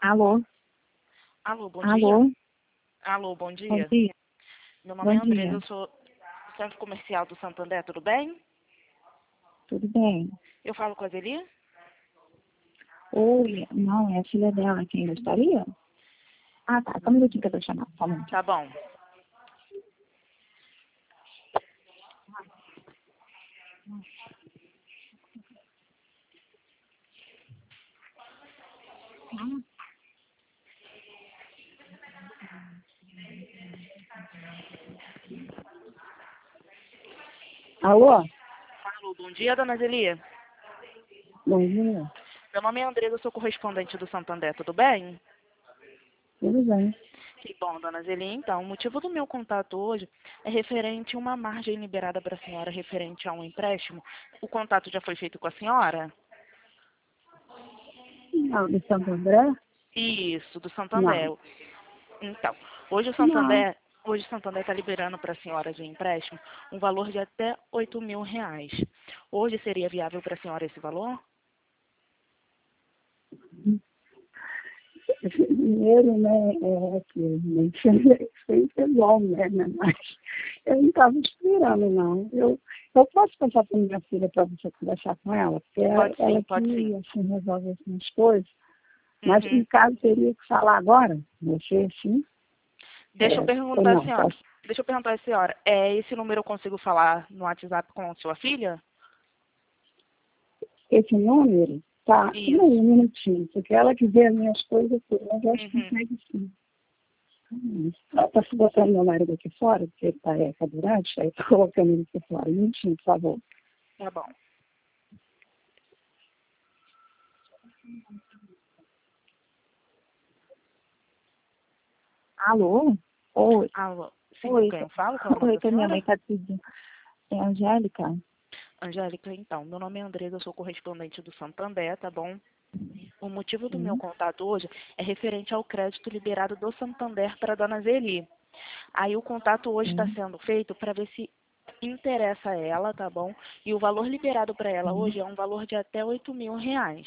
Alô? Alô, bom dia. Alô? Alô, bom Bom dia. dia. Meu nome Bom é Andresa, dia. eu sou do Centro Comercial do Santander, tudo bem? Tudo bem? Eu falo com a Zeli? Oi, não, é a filha dela. Quem gostaria? Ah, tá. Só um minutinho que eu tô chamando. Só um minutinho. Tá bom. Alô? Alô, bom dia, dona Zeli. Bom dia. Meu nome é Andresa, eu sou correspondente do Santander, tudo bem? Tudo bem? Que bom, dona Zeli. Então, o motivo do meu contato hoje é referente a uma margem liberada para a senhora referente a um empréstimo. O contato já foi feito com a senhora? Não, do Santo André? Isso, do Não. Santander. Então, hoje o Não. Santander Hoje o Santander está liberando para a senhora de empréstimo um valor de até R$ 8.000. Hoje seria viável para a senhora esse valor? Dinheiro, né, é aquilo, né? Sempre é bom, né? Mas eu não estava esperando, não. Eu posso passar para minha filha para você conversar com ela, porque Pode sim, ela pode sim. que, assim, resolve essas coisas. Mas, Uhum. no caso, teria que falar agora, você, sim, Deixa eu ou perguntar à não, senhora. posso. Deixa eu perguntar à senhora. Esse número eu consigo falar no WhatsApp com sua filha? Esse número, tá, não, Isso. um minutinho, porque ela que vê as minhas coisas, tudo, mas eu acho que Uhum. consegue sim. Ela está se botando meu marido aqui fora, porque ele está cadeirante, aí estou colocando ele aqui fora. Um minutinho, por favor. Tá bom. Alô? Oi, Alô. Sim, com oi, quem eu falo? Qual é o nome oi, da que a minha mãe senhora? está pedindo. É Angélica? Angélica, então. Meu nome é Andresa, eu sou correspondente do Santander, tá bom? O motivo do meu Sim, contato hoje é referente ao crédito liberado do Santander para a dona Zeli. Aí o contato hoje está sim, sendo feito para ver se interessa a ela, tá bom? E o valor liberado para ela sim, hoje é um valor de até R$ 8.000.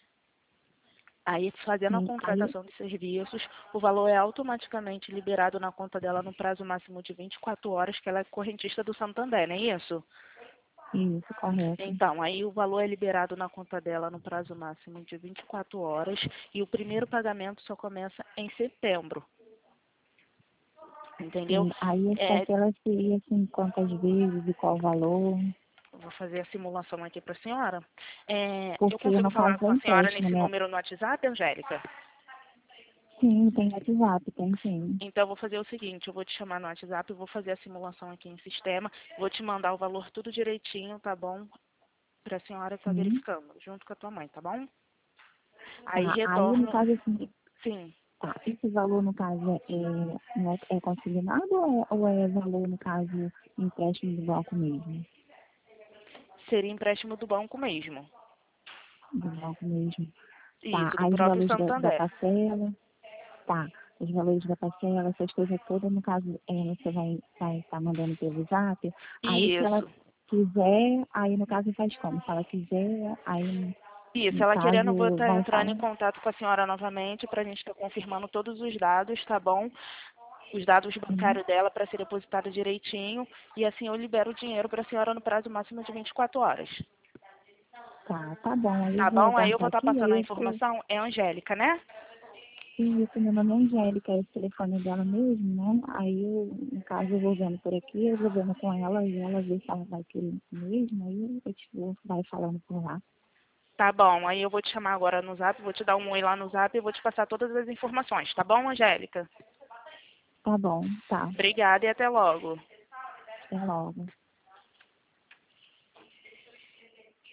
Aí, fazendo a sim. Aí, contratação de serviços, o valor é automaticamente liberado na conta dela no prazo máximo de 24 horas, que ela é correntista do Santander, não é isso? isso, correto. Então, aí o valor é liberado na conta dela no prazo máximo de 24 horas e o primeiro pagamento só começa em setembro, entendeu? Sim, aí as É, parcelas seria assim, quantas vezes e qual valor, eu vou fazer a simulação aqui para a senhora. Eu porque consigo no caso falar é com a senhora empréstimo, nesse né? número no WhatsApp, Angélica? Sim, tem WhatsApp, tem sim. Então, eu vou fazer o seguinte, eu vou te chamar no WhatsApp, eu vou fazer a simulação aqui em sistema, vou te mandar o valor tudo direitinho, tá bom? Para a senhora estar Sim, verificando, junto com a tua mãe, tá bom? Aí tá. Aí no retorno, caso assim, sim, tá, esse valor, no caso, não é consignado ou é valor, no caso, empréstimo do banco mesmo? seria empréstimo do banco mesmo. Do banco mesmo. Tá, Isso, do aí os próprio valores da Santander. parcela, tá, os valores da parcela, essas coisas todas, no caso, você vai estar mandando pelo zap. Aí se ela Isso. quiser, aí no caso faz como? Se ela quiser, aí Isso, no ela querendo, eu vou caso estar vai entrando falar. em contato com a senhora novamente para a gente estar confirmando todos os dados, tá bom? Os dados Sim, bancários dela para ser depositado direitinho e assim eu libero o dinheiro para a senhora no prazo máximo de 24 horas. tá bom, aí eu Tá vou bom? Aí eu aguardar vou estar aqui, passando aí a eu tô. informação. É a Angélica, né? Isso, meu nome é Angélica, esse telefone dela mesmo, né? Aí eu, no caso, eu vou vendo por aqui, eu vou vendo com ela e ela vê se ela vai querer isso mesmo, aí eu te vou, vai falando por lá. Tá bom. Aí eu vou te chamar agora no Zap, vou te dar um oi lá no Zap e vou te passar todas as informações. Tá bom, Angélica? Tá bom, tá. Obrigada e até logo. Até logo.